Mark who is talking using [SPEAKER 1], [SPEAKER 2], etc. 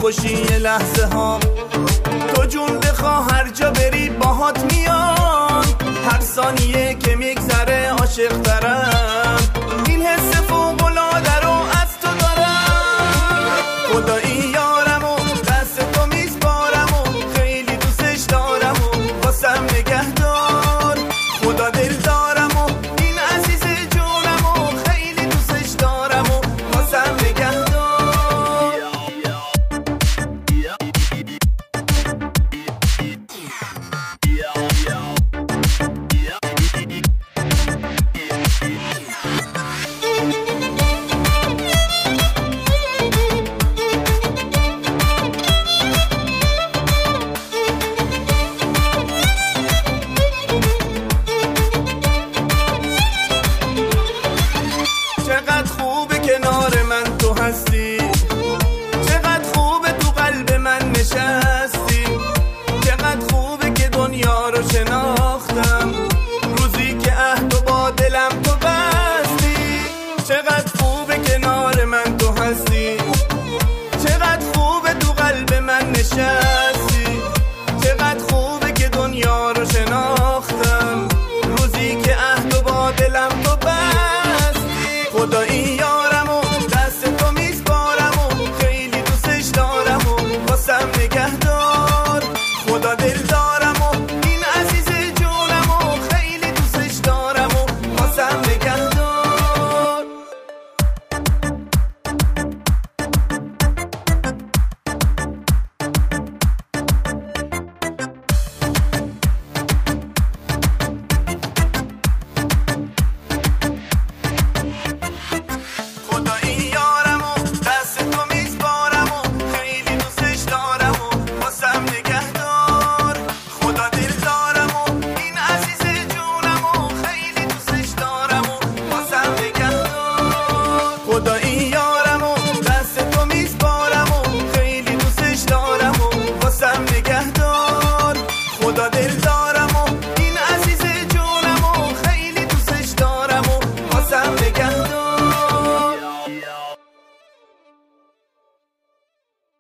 [SPEAKER 1] خوشی لحظه ها، تو جون بخوا هر جا بری باهات میام، هر ثانیه که میگذره عاشق ترم، این حس فوق العاده رو از تو دارم. خدایی یارم و دست تو میسپارم و خیلی دوستش دارم و واسم نگهدار. خدا دل دارم و این عزیز جونم و خیلی دوستش دارم و واسم نگهدار. چقدر خوبه کنار من تو هستی، چقدر خوبه تو قلب من نشستی، چقدر خوبه که دنیا رو شناختم روزی که عهد و با دلم تو بستی. چقدر خوبه کنار من تو هستی، چقدر خوبه تو قلب من نشستی، چقدر خوبه که دنیا رو شناختم روزی که عهد و با دلم تو بستی. خدایی یارم و دست تو میسپارم و خیلی دوستش دارم و واسم نگهدار. خدا دل دارم و این عزیز جونم و خیلی دوستش دارم و واسم نگهدار. خدایی یارم و دست تو میسپارم و خیلی دوستش دارم و واسم نگهدار. خدا دل دارم و این عزیز جونم و خیلی دوستش دارم و واسم نگهدار. خدا